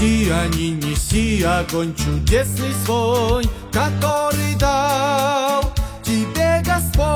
неси огонь чудесный свой, который дал тебе Господь.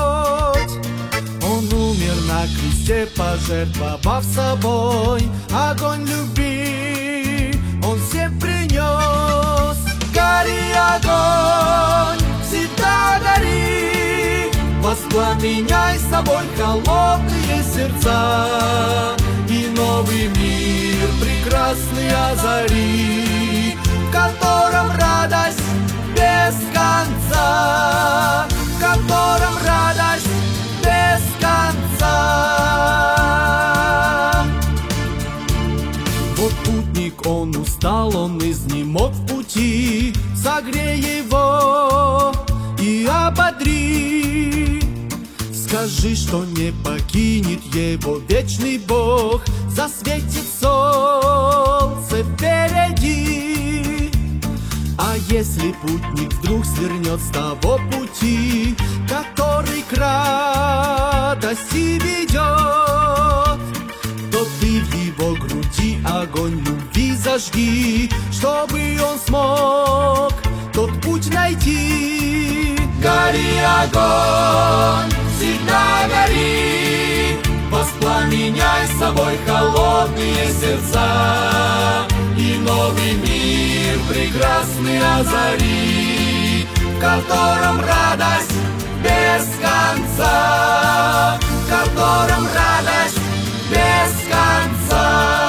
Он умер на кресте, пожертвовав собой. Огонь любви Он всем принес. Гори, огонь, всегда гори, воспламеняй собой холодные сердца, и новый мир прекрасный озари, в котором радость без конца, в котором радость без конца. Вот путник, он устал, он изнемог в пути, согрей его и ободри. Скажи, что не покинет его вечный Бог, засветит солнце впереди. А если путник вдруг свернет с того пути, который к радости ведет, то ты в его груди огонь любви зажги, чтобы он смог тот путь найти. Гори, огонь, всегда гори, воспламеняй собой холодные сердца, и новый мир прекрасный озари, в котором радость без конца, в котором радость без конца.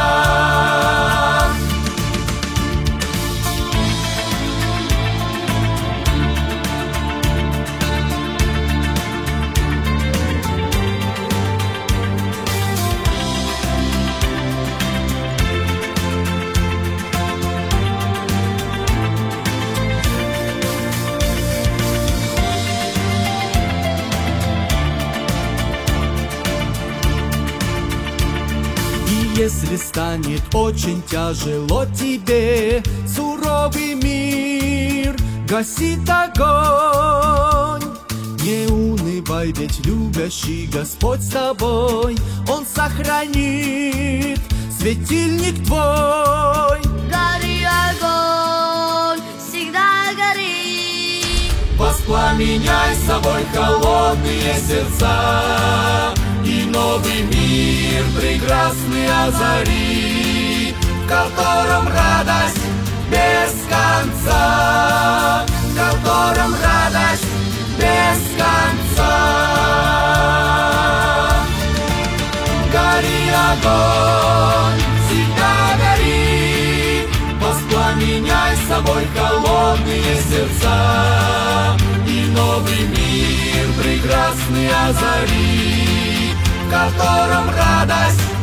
Если станет очень тяжело тебе, суровый мир гасит огонь, не унывай, ведь любящий Господь с тобой, Он сохранит светильник твой. Гори, огонь, всегда гори, воспламеняй собой холодные сердца, и новый мир прекрасный озари, в котором радость без конца, в котором радость без конца. Гори, огонь, всегда гори, воспламеняй собой холодные сердца, и новый мир прекрасный озари, в котором радость